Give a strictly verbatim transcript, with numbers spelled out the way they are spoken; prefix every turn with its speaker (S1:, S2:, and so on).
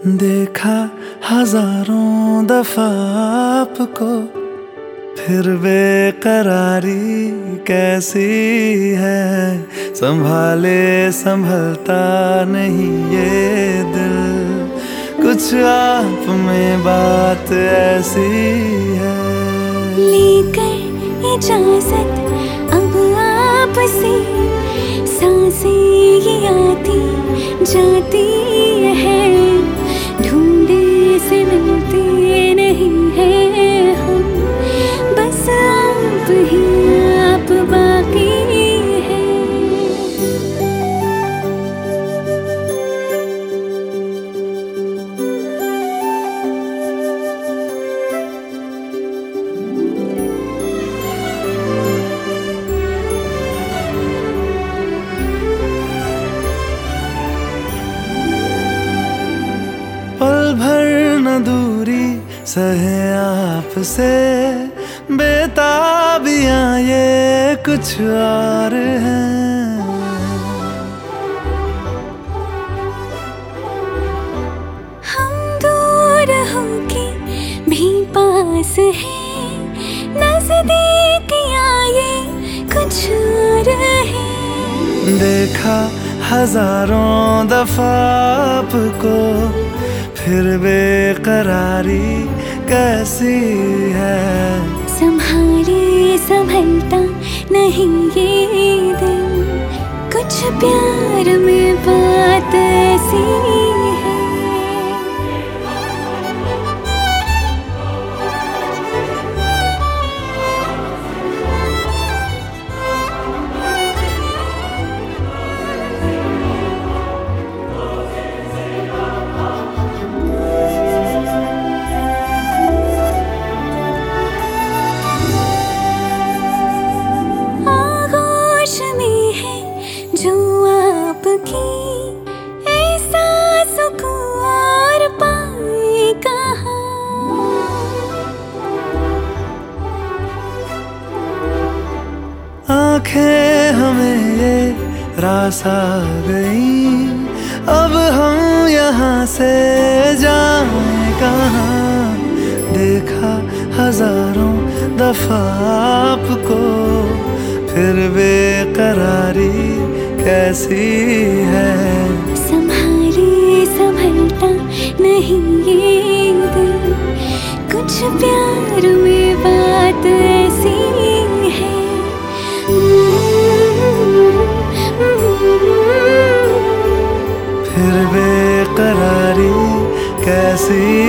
S1: देखा हजारों दफा आपको, फिर बेकरारी कैसी है। संभाले संभलता नहीं ये दिल, कुछ आप में बात ऐसी है।
S2: लेकर इजाजत अब आपसे सांसें ये आती जाती है, ढूंढे से मिलते नहीं है हम, बस आप ही आप बाकी है।
S1: पल भर न दूरी सहे आपसे, बेताबियां ये कुछ और हैं।
S2: हम दूर होके भी पास हैं, नजदीकियां ये कुछ और है।
S1: देखा हजारों दफा आपको, फिर बेकरारी कैसी है।
S2: संभाले संभलता नहीं ये दिल, कुछ प्यार में बात ऐसी है। जो आपकी ऐसा सुकून और पाए कहाँ।
S1: आंखें हमें ये रास आ गई, अब हम यहाँ से जाएं कहाँ। देखा हजारों दफा आपको, फिर बेकरारी कैसी है।
S2: संभाले संभलता नहीं ये दिल, कुछ प्यार में बात ऐसी है।
S1: फिर बेकरारी कैसी